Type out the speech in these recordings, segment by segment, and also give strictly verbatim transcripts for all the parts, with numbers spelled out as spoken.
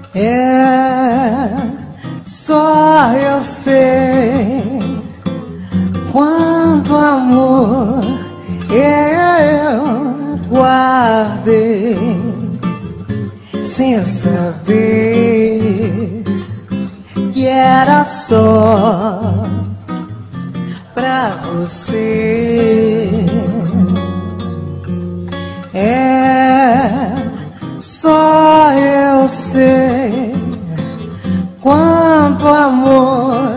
É, só eu sei quanto amor eu guardei sem saber que era só pra você. É, só eu sei quanto amor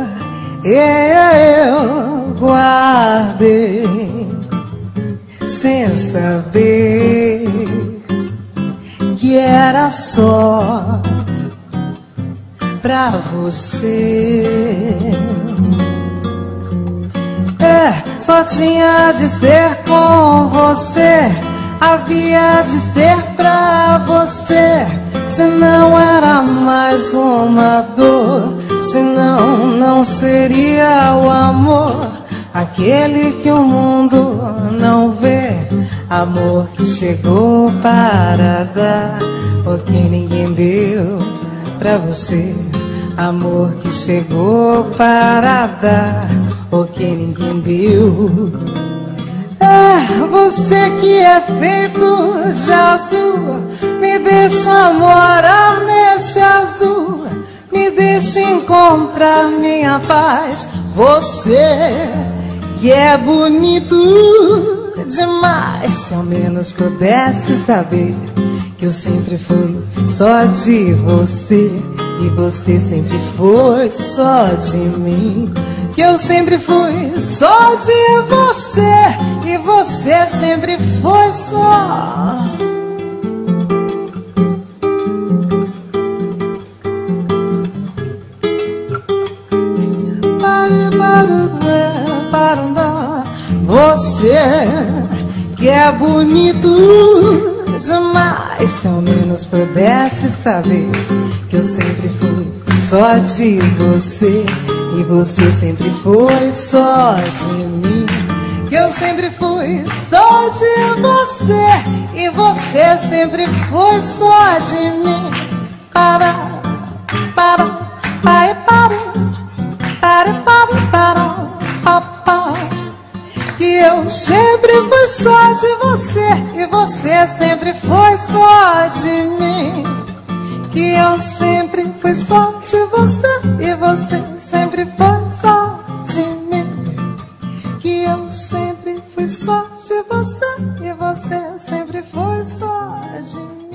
eu guardei sem saber que era só pra você. É, só tinha de ser com você, havia de ser pra você. Senão era mais uma dor, senão não seria o amor, aquele que o mundo não vê. Amor que chegou para dar o que ninguém deu pra você. Amor que chegou para dar o que ninguém deu. É você que é feito de azul, me deixa morar nesse azul, me deixa encontrar minha paz. Você que é bonito demais, se ao menos pudesse saber que eu sempre fui só de você e você sempre foi só de mim. Que eu sempre fui só de você e você sempre foi só. Você que é bonito demais, se ao menos pudesse saber que eu sempre fui só de você e você sempre foi só de mim. Que eu sempre fui só de você e você sempre foi só de mim. Para, para, para, para, para, para, para, para. Que eu sempre fui só de você e você sempre foi só de mim. Que eu sempre fui só de você e você sempre foi só de mim. Que eu sempre fui só de você e você sempre foi só de mim.